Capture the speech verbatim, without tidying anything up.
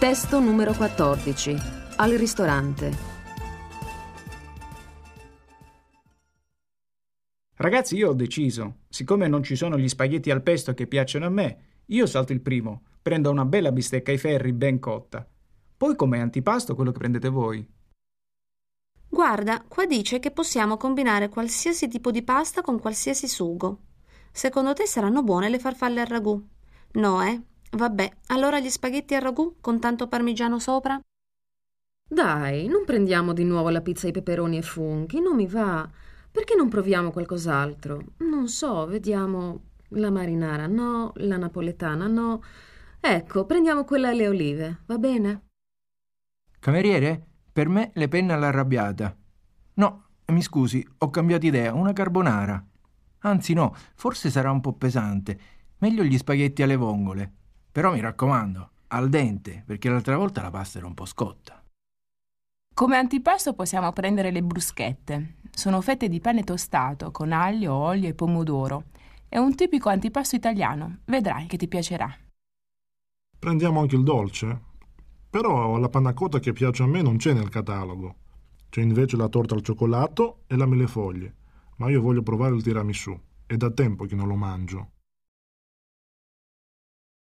Testo numero quattordici. Al ristorante. Ragazzi, io ho deciso. Siccome non ci sono gli spaghetti al pesto che piacciono a me, io salto il primo. Prendo una bella bistecca ai ferri ben cotta. Poi come antipasto quello che prendete voi. Guarda, qua dice che possiamo combinare qualsiasi tipo di pasta con qualsiasi sugo. Secondo te saranno buone le farfalle al ragù? No, eh? Vabbè, allora gli spaghetti al ragù con tanto parmigiano sopra? Dai, non prendiamo di nuovo la pizza ai peperoni e funghi, non mi va. Perché non proviamo qualcos'altro? Non so, vediamo la marinara, no, la napoletana, no. Ecco, prendiamo quella alle olive, va bene? Cameriere, per me le penne all'arrabbiata. No, mi scusi, ho cambiato idea, una carbonara. Anzi no, forse sarà un po' pesante. Meglio gli spaghetti alle vongole. Però mi raccomando, al dente, perché l'altra volta la pasta era un po' scotta. Come antipasto possiamo prendere le bruschette. Sono fette di pane tostato con aglio, olio e pomodoro. È un tipico antipasto italiano. Vedrai che ti piacerà. Prendiamo anche il dolce? Però la panna cotta che piace a me non c'è nel catalogo. C'è invece la torta al cioccolato e la millefoglie. Ma io voglio provare il tiramisù. È da tempo che non lo mangio.